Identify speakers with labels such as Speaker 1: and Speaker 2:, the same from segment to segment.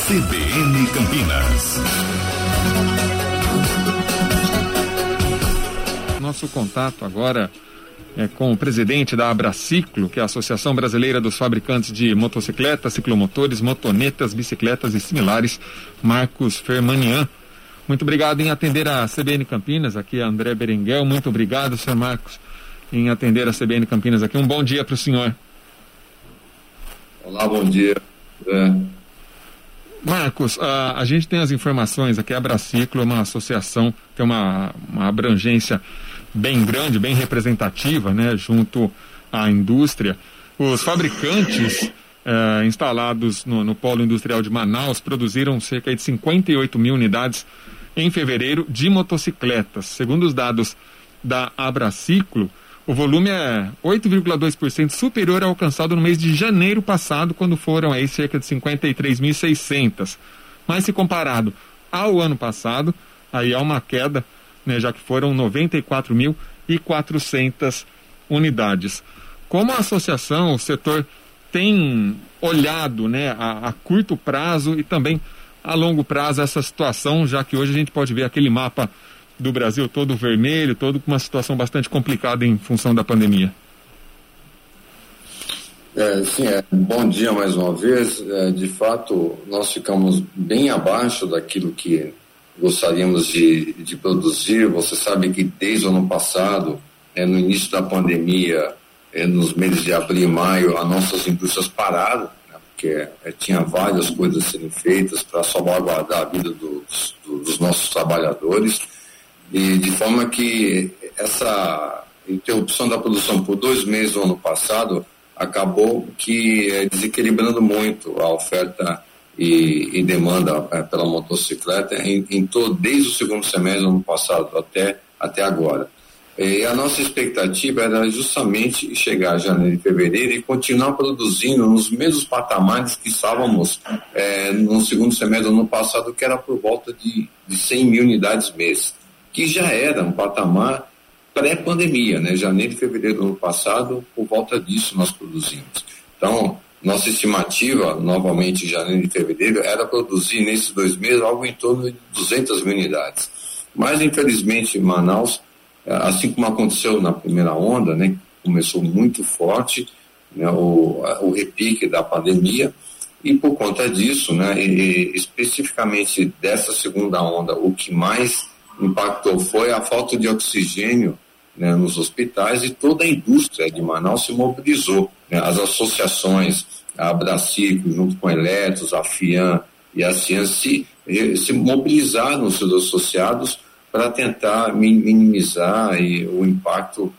Speaker 1: CBN Campinas.
Speaker 2: Nosso contato agora é com o presidente da Abraciclo, que é a Associação Brasileira dos Fabricantes de Motocicletas, Ciclomotores, Motonetas, Bicicletas e similares, Marcos Fermanian. Muito obrigado em atender a CBN Campinas, aqui é André Berenguel. Muito obrigado, senhor Marcos, em atender a CBN Campinas aqui. Um bom dia para o senhor.
Speaker 3: Olá, bom dia.
Speaker 2: Marcos, a gente tem as informações aqui, a Abraciclo é uma associação, tem uma abrangência bem grande, bem representativa, né, junto à indústria. Os fabricantes instalados no Polo Industrial de Manaus produziram cerca de 58 mil unidades em fevereiro de motocicletas. Segundo os dados da Abraciclo, o volume é 8,2% superior ao alcançado no mês de janeiro passado, quando foram aí cerca de 53.600. Mas se comparado ao ano passado, aí há uma queda, né, já que foram 94.400 unidades. Como a associação, o setor tem olhado, né, a curto prazo e também a longo prazo essa situação, já que hoje a gente pode ver aquele mapa do Brasil todo vermelho, todo com uma situação bastante complicada em função da pandemia.
Speaker 3: Bom dia mais uma vez. De fato, nós ficamos bem abaixo daquilo que gostaríamos de produzir. Você sabe que desde o ano passado, no início da pandemia, nos meses de abril e maio, as nossas indústrias pararam, né, porque tinha várias coisas a serem feitas para salvaguardar a vida dos nossos trabalhadores. E de forma que essa interrupção da produção por 2 meses no ano passado acabou que desequilibrando muito a oferta e demanda pela motocicleta desde o segundo semestre do ano passado até agora. E a nossa expectativa era justamente chegar a janeiro e fevereiro e continuar produzindo nos mesmos patamares que estávamos no segundo semestre do ano passado, que era por volta de 100 mil unidades mês, que já era um patamar pré-pandemia, né? Janeiro e fevereiro do ano passado, por volta disso nós produzimos. Então, nossa estimativa, novamente em janeiro e fevereiro, era produzir nesses 2 meses algo em torno de 200 mil unidades. Mas, infelizmente, em Manaus, assim como aconteceu na primeira onda, né, que começou muito forte, né, o repique da pandemia, e por conta disso, né, especificamente dessa segunda onda, o que mais impactou foi a falta de oxigênio, né, nos hospitais, e toda a indústria de Manaus se mobilizou, né, as associações, a Abraciclo, junto com a Eletros, a FIAM e a CIAN, se mobilizaram os seus associados para tentar minimizar o impacto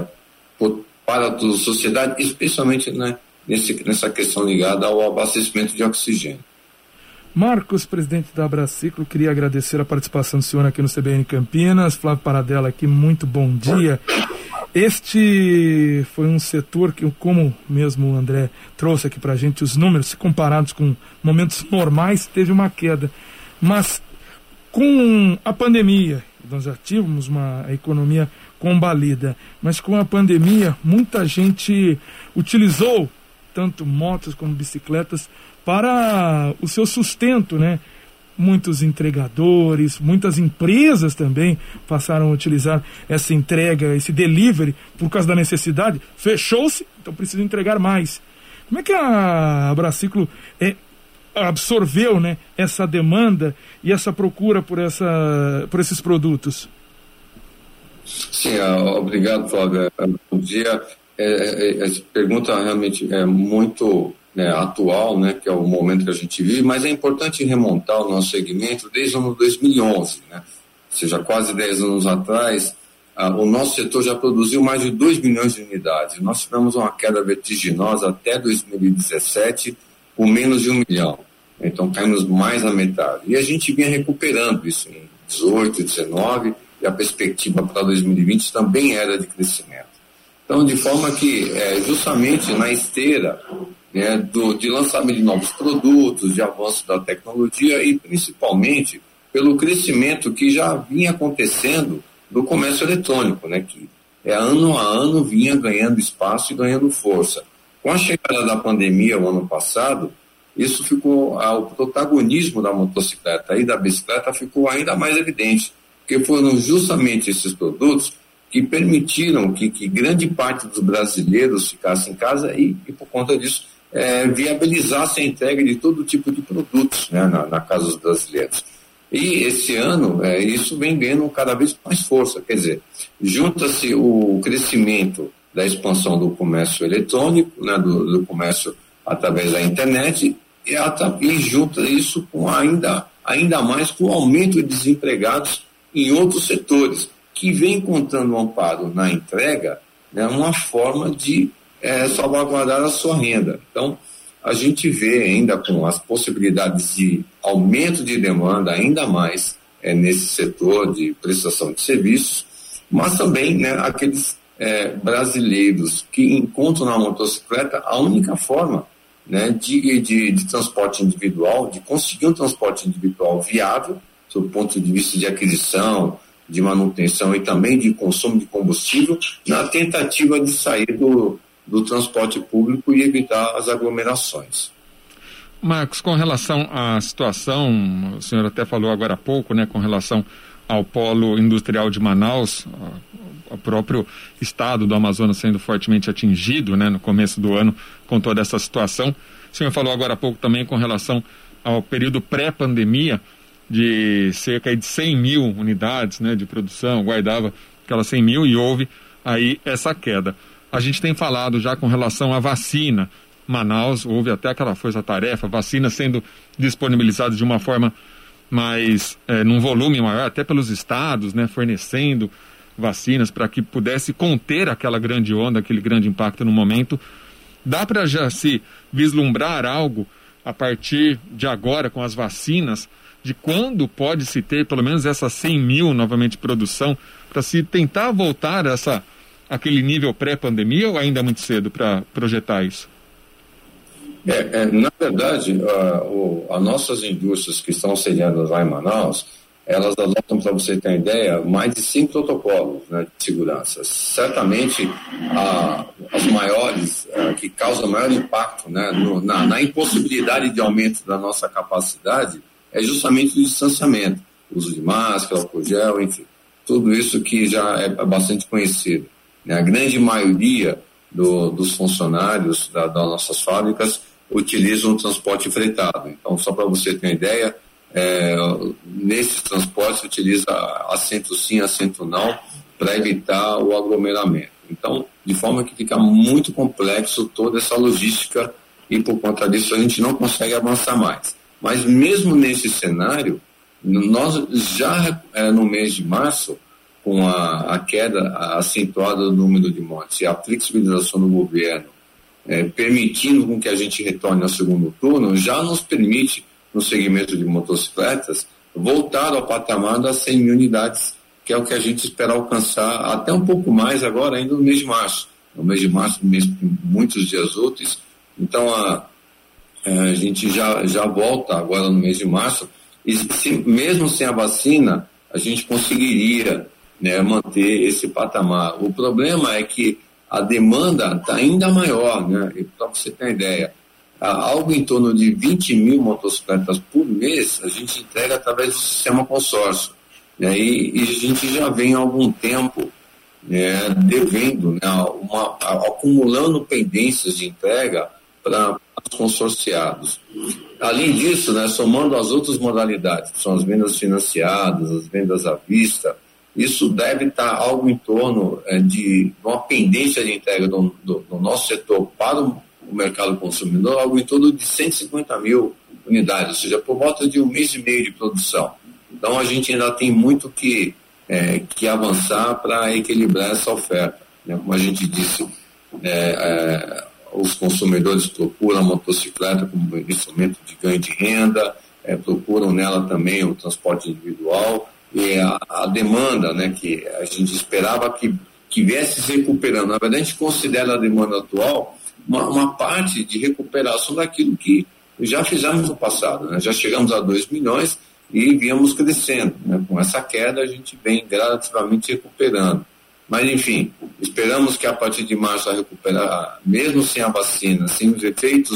Speaker 3: para a sociedade, especialmente, né, nessa questão ligada ao abastecimento de oxigênio.
Speaker 4: Marcos, presidente da Abraciclo, queria agradecer a participação do senhor aqui no CBN Campinas. Flávio Paradella aqui, muito bom dia. Este foi um setor que, como mesmo o André trouxe aqui para a gente, os números, se comparados com momentos normais, teve uma queda. Mas com a pandemia, nós já tínhamos uma economia combalida, mas com a pandemia, muita gente utilizou tanto motos como bicicletas para o seu sustento, né? Muitos entregadores, muitas empresas também passaram a utilizar essa entrega, esse delivery, por causa da necessidade. Fechou-se, então precisa entregar mais. Como é que a Abraciclo absorveu, né, essa demanda e essa procura por esses produtos?
Speaker 3: Sim, obrigado, Flávio. Bom dia. Essa pergunta realmente é muito atual, né, que é o momento que a gente vive, mas é importante remontar o nosso segmento desde o ano 2011, né? Ou seja, quase 10 anos atrás, o nosso setor já produziu mais de 2 milhões de unidades. Nós tivemos uma queda vertiginosa até 2017, por menos de 1 milhão. Então, caímos mais da metade. E a gente vinha recuperando isso em 18, 19, e a perspectiva para 2020 também era de crescimento. Então, de forma que, justamente na esteira, né, de lançamento de novos produtos, de avanço da tecnologia e principalmente pelo crescimento que já vinha acontecendo do comércio eletrônico, né, que ano a ano vinha ganhando espaço e ganhando força. Com a chegada da pandemia o ano passado, isso ficou, o protagonismo da motocicleta e da bicicleta ficou ainda mais evidente, porque foram justamente esses produtos que permitiram que grande parte dos brasileiros ficassem em casa e por conta disso, viabilizasse a entrega de todo tipo de produtos, né, na casa dos brasileiros. E esse ano, isso vem ganhando cada vez mais força, quer dizer, junta-se o crescimento da expansão do comércio eletrônico, né, do comércio através da internet, e junta isso com ainda mais com o aumento de desempregados em outros setores, que vem encontrando um amparo na entrega, né, uma forma de salvaguardar a sua renda. Então, a gente vê ainda com as possibilidades de aumento de demanda ainda mais nesse setor de prestação de serviços, mas também, né, aqueles brasileiros que encontram na motocicleta a única forma, né, de transporte individual, de conseguir um transporte individual viável, do ponto de vista de aquisição, de manutenção e também de consumo de combustível, na tentativa de sair do transporte público e evitar as aglomerações.
Speaker 2: Marcos, com relação à situação, o senhor até falou agora há pouco, né, com relação ao polo industrial de Manaus, o próprio estado do Amazonas sendo fortemente atingido, né, no começo do ano com toda essa situação. O senhor falou agora há pouco também com relação ao período pré-pandemia, de cerca de 100 mil unidades, né, de produção, guardava aquelas 100 mil e houve aí essa queda. A gente tem falado já com relação à vacina. Manaus, houve até aquela força-tarefa, vacina sendo disponibilizada de uma forma mais, num volume maior, até pelos estados, né, fornecendo vacinas para que pudesse conter aquela grande onda, aquele grande impacto no momento. Dá para já se vislumbrar algo a partir de agora com as vacinas, de quando pode se ter pelo menos essas 100 mil novamente de produção, para se tentar voltar aquele nível pré-pandemia, ou ainda é muito cedo para projetar isso?
Speaker 3: Na verdade, as nossas indústrias que estão sediadas lá em Manaus, elas adotam, para você ter uma ideia, mais de 5 protocolos, né, de segurança. Certamente, as maiores, que causam maior impacto, né, na impossibilidade de aumento da nossa capacidade, é justamente o distanciamento, uso de máscara, álcool gel, enfim, tudo isso que já é bastante conhecido. A grande maioria dos funcionários das nossas fábricas utilizam o transporte fretado. Então, só para você ter uma ideia, nesses transportes utiliza assento sim, assento não, para evitar o aglomeramento. Então, de forma que fica muito complexo toda essa logística e por conta disso a gente não consegue avançar mais. Mas mesmo nesse cenário, nós já no mês de março, com a queda acentuada do número de mortes e a flexibilização do governo, permitindo com que a gente retorne ao segundo turno, já nos permite, no segmento de motocicletas, voltar ao patamar das 100 mil unidades, que é o que a gente espera alcançar até um pouco mais agora, ainda no mês de março. No mês de março, mês com muitos dias úteis, então a gente já volta agora no mês de março, e mesmo sem a vacina, a gente conseguiria, né, manter esse patamar. O problema é que a demanda está ainda maior, né? Para você ter uma ideia, algo em torno de 20 mil motocicletas por mês a gente entrega através do sistema consórcio, né? E a gente já vem há algum tempo, né, devendo, né, acumulando pendências de entrega para os consorciados. Além disso, né, somando as outras modalidades, que são as vendas financiadas, as vendas à vista, isso deve estar algo em torno de uma pendência de entrega do nosso setor para o mercado consumidor, algo em torno de 150 mil unidades, ou seja, por volta de 1 mês e meio de produção. Então a gente ainda tem muito que avançar para equilibrar essa oferta, né? Como a gente disse, os consumidores procuram a motocicleta como instrumento de ganho de renda, procuram nela também o transporte individual, e a demanda, né, que a gente esperava que viesse se recuperando. Na verdade, a gente considera a demanda atual uma parte de recuperação daquilo que já fizemos no passado, né? Já chegamos a 2 milhões e viemos crescendo, né? Com essa queda a gente vem gradativamente recuperando. Mas, enfim, esperamos que a partir de março a recuperar, mesmo sem a vacina, sem os efeitos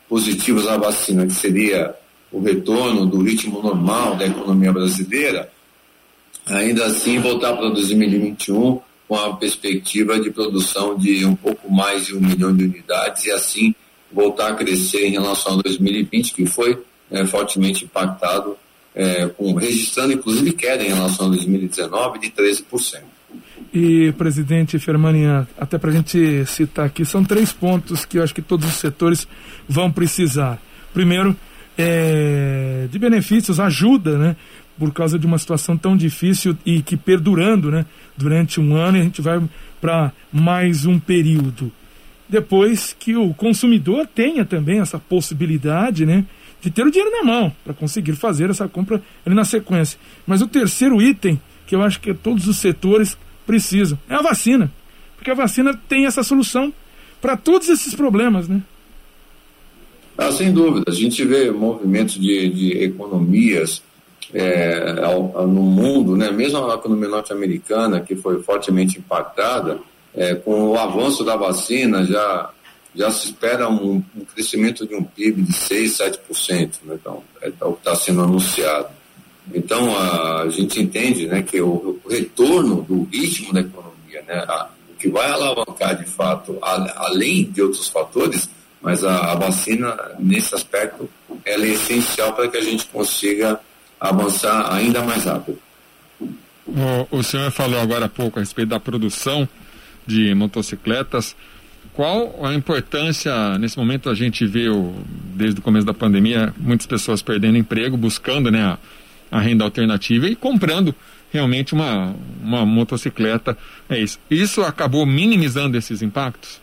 Speaker 3: positivos à vacina, que seria o retorno do ritmo normal da economia brasileira, ainda assim voltar para 2021 com a perspectiva de produção de um pouco mais de 1 milhão de unidades e assim voltar a crescer em relação a 2020, que foi fortemente impactado, registrando inclusive queda em relação a 2019 de 13%.
Speaker 4: E, presidente Fermanian, até para a gente citar aqui, são 3 pontos que eu acho que todos os setores vão precisar. Primeiro, de benefícios, ajuda, né? Por causa de uma situação tão difícil e que perdurando, né? Durante um ano, e a gente vai para mais um período. Depois que o consumidor tenha também essa possibilidade, né? De ter o dinheiro na mão para conseguir fazer essa compra ali na sequência. Mas o terceiro item, que eu acho que todos os setores precisam, é a vacina. Porque a vacina tem essa solução para todos esses problemas, né?
Speaker 3: Sem dúvida. A gente vê movimentos de economias no mundo, né? Mesmo a economia norte-americana, que foi fortemente impactada, com o avanço da vacina, já se espera um crescimento de um PIB de 6%, 7%, né? Então, é o que está sendo anunciado. Então, a gente entende, né, que o retorno do ritmo da economia, né, o que vai alavancar, de fato, além de outros fatores, mas a vacina, nesse aspecto, ela é essencial para que a gente consiga avançar ainda mais rápido.
Speaker 2: O senhor falou agora há pouco a respeito da produção de motocicletas. Qual a importância, nesse momento a gente vê, desde o começo da pandemia, muitas pessoas perdendo emprego, buscando, né, a renda alternativa e comprando realmente uma motocicleta. Isso acabou minimizando esses impactos?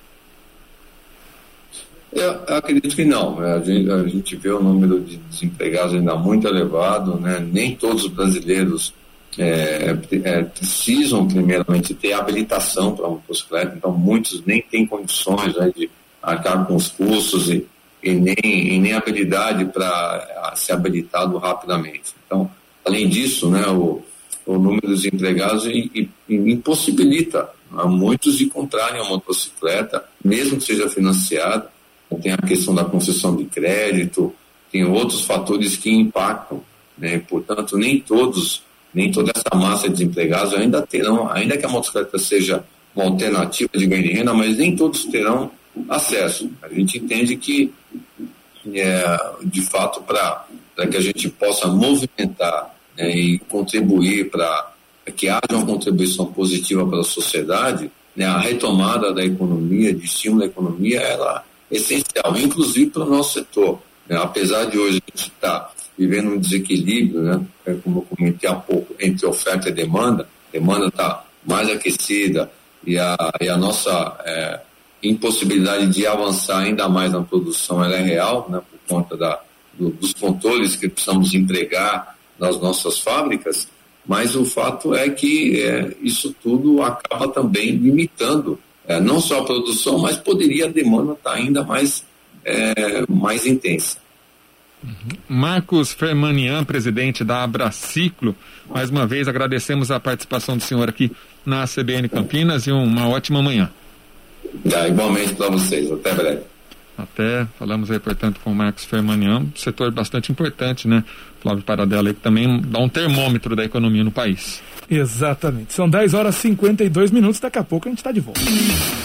Speaker 3: Eu acredito que não. A gente vê o número de desempregados ainda muito elevado, né? Nem todos os brasileiros precisam, primeiramente, ter habilitação para motocicleta, então muitos nem têm condições, né, de arcar com os custos e nem habilidade para ser habilitado rapidamente. Então, além disso, né, o número de desempregados impossibilita a muitos de comprarem a motocicleta, mesmo que seja financiada. Tem a questão da concessão de crédito, tem outros fatores que impactam, né? Portanto, nem toda essa massa de desempregados ainda terão, ainda que a motocicleta seja uma alternativa de ganho de renda, mas nem todos terão acesso. A gente entende que, de fato, para que a gente possa movimentar, né, e contribuir para que haja uma contribuição positiva para a sociedade, né, a retomada da economia, de estímulo à economia, ela é essencial, inclusive para o nosso setor. Né? Apesar de hoje a gente estar vivendo um desequilíbrio, né, como eu comentei há pouco, entre oferta e demanda, a demanda está mais aquecida e a nossa impossibilidade de avançar ainda mais na produção ela é real, né, por conta dos controles que precisamos empregar nas nossas fábricas, mas o fato é que isso tudo acaba também limitando não só a produção, mas poderia a demanda estar ainda mais intensa.
Speaker 2: Marcos Fermanian, presidente da Abraciclo, mais uma vez agradecemos a participação do senhor aqui na CBN Campinas e uma ótima manhã.
Speaker 3: Igualmente para vocês, até breve.
Speaker 2: Falamos aí, portanto, com o Marcos Fermanian, setor bastante importante, né? Flávio Paradella aí, que também dá um termômetro da economia no país.
Speaker 4: Exatamente. São 10h52, daqui a pouco a gente está de volta.